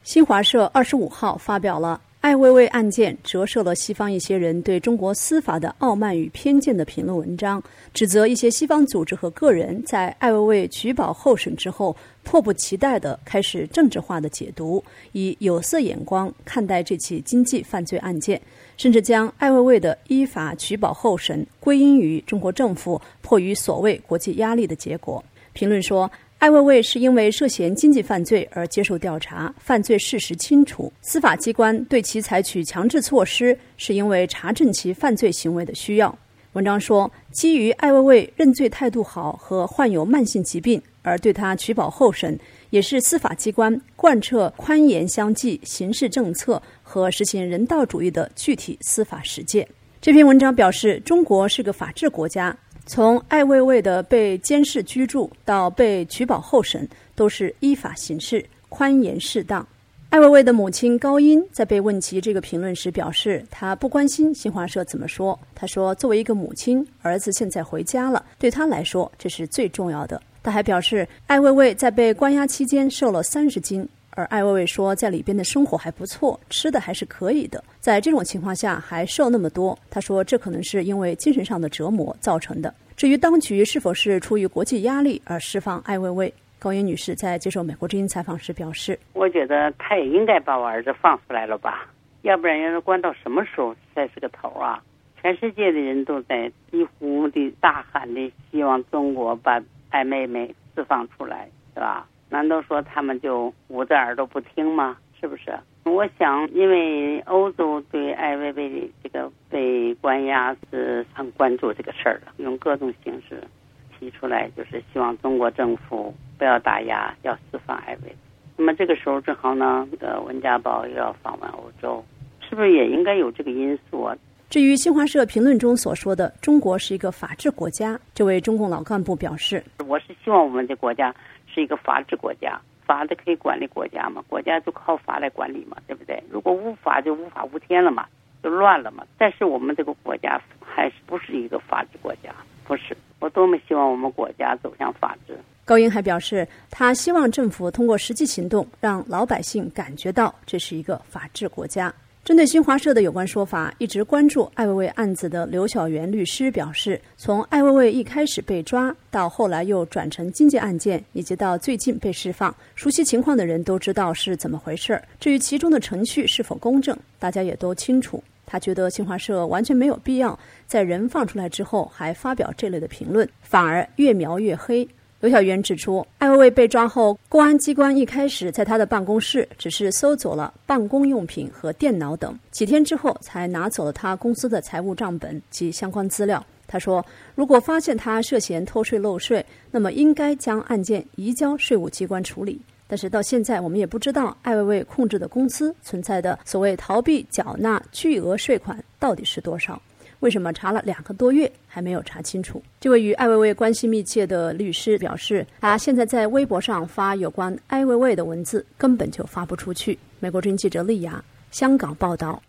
新华社25号发表了艾未未案件折射了西方一些人对中国司法的傲慢与偏见的评论文章，指责一些西方组织和个人在艾未未取保候审之后迫不及待地开始政治化的解读，以有色眼光看待这起经济犯罪案件，甚至将艾未未的依法取保候审归因于中国政府迫于所谓国际压力的结果。评论说，艾未未是因为涉嫌经济犯罪而接受调查，犯罪事实清楚，司法机关对其采取强制措施是因为查证其犯罪行为的需要。文章说，基于艾未未认罪态度好和患有慢性疾病而对他取保候审，也是司法机关贯彻宽严相济刑事政策和实行人道主义的具体司法实践。这篇文章表示，中国是个法治国家，从艾未未的被监视居住到被取保候审，都是依法行事，宽严适当。艾未未的母亲高英在被问及这个评论时表示，她不关心新华社怎么说。她说，作为一个母亲，儿子现在回家了，对她来说这是最重要的。她还表示，艾未未在被关押期间瘦了30斤，而艾未未说在里边的生活还不错，吃的还是可以的。在这种情况下还瘦那么多，她说这可能是因为精神上的折磨造成的。至于当局是否是出于国际压力而释放艾未未，高英女士在接受美国之音采访时表示， 我觉得他也应该把我儿子放出来了吧，要不然要是关到什么时候才是个头啊。全世界的人都在几乎的大喊的希望中国把艾妹妹释放出来，是吧？难道说他们就捂着耳朵不听吗？是不是？我想因为欧洲对艾未未的这个被关押是很关注这个事儿的，用各种形式提出来，就是希望中国政府不要打压，要释放艾未未。那么这个时候正好呢，这个温家宝又要访问欧洲，是不是也应该有这个因素啊？ 至于新华社评论中所说的中国是一个法治国家，这位中共老干部表示， 我是希望我们的国家是一个法治国家，法的可以管理国家嘛，国家就靠法来管理嘛，对不对？如果无法就无法无天了嘛，就乱了嘛。但是我们这个国家还是不是一个法治国家，不是。我多么希望我们国家走向法治。 高英还表示，他希望政府通过实际行动让老百姓感觉到这是一个法治国家。针对新华社的有关说法，一直关注艾未未案子的刘晓元律师表示，从艾未未一开始被抓，到后来又转成经济案件，以及到最近被释放，熟悉情况的人都知道是怎么回事。至于其中的程序是否公正，大家也都清楚。他觉得新华社完全没有必要在人放出来之后还发表这类的评论，反而越描越黑。刘晓元指出，艾未未被抓后，公安机关一开始在他的办公室只是搜走了办公用品和电脑等，几天之后才拿走了他公司的财务账本及相关资料。他说，如果发现他涉嫌偷税漏税，那么应该将案件移交税务机关处理。但是到现在我们也不知道艾未未控制的公司存在的所谓逃避缴纳巨额税款到底是多少，为什么查了2个多月还没有查清楚？这位与艾未未关系密切的律师表示，他现在在微博上发有关艾未未的文字根本就发不出去。美国之音记者丽雅，香港报道。